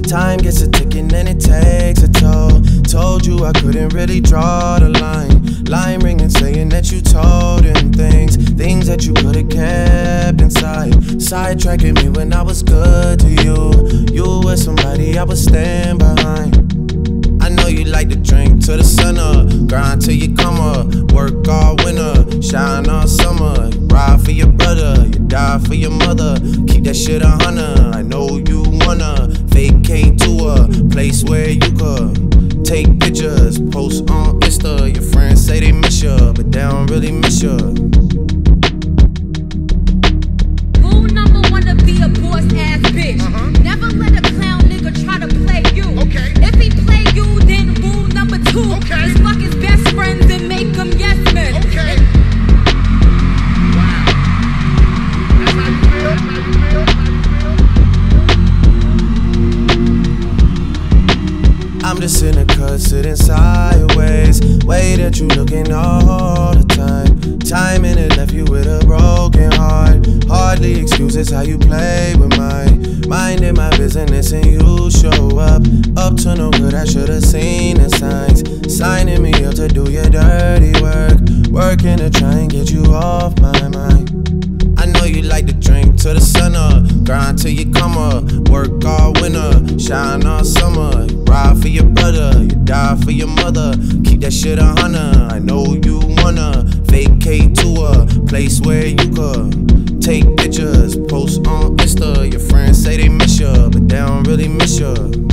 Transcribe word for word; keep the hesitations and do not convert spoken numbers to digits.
Time gets a ticking and it takes a toll. Told you I couldn't really draw the line. Line ringing saying that you told him things, things that you could've kept inside. Sidetracking me when I was good to you. You were somebody I would stand behind. I know you like to drink till the sun up, grind till you come up, work all winter, shine all summer. Ride for your brother, you die for your mother. Keep that shit a hundred. I know you wanna vacate to a place where you could take pictures, post on Insta. Your friends say they miss you, but they don't really miss you. Rule number one to be a boss ass bitch. Uh-huh. Never let a clown nigga try to play you. Okay. If he play you, then rule number two. Okay. Is fuck his best friends and make them yes men. Okay. Wow. That's how you feel? That's how you feel? That's how you feel? I'm just in the cut, sitting sideways, way that you looking all the time. Timing it left you with a broken heart. Hardly excuses how you play with mine. Minding my business and you show up. Up to no good, I should've seen the signs. Signing me up to do your dirty work. Working to try and get you off my mind. I know you like to drink till the sun up, grind till you come up, work all winter, shine all summer. Ride for your brother, you die for your mother. Keep that shit a hundred. I know you wanna vacate to a place where you could take pictures, post on Insta. Your friends say they miss you, but they don't really miss you.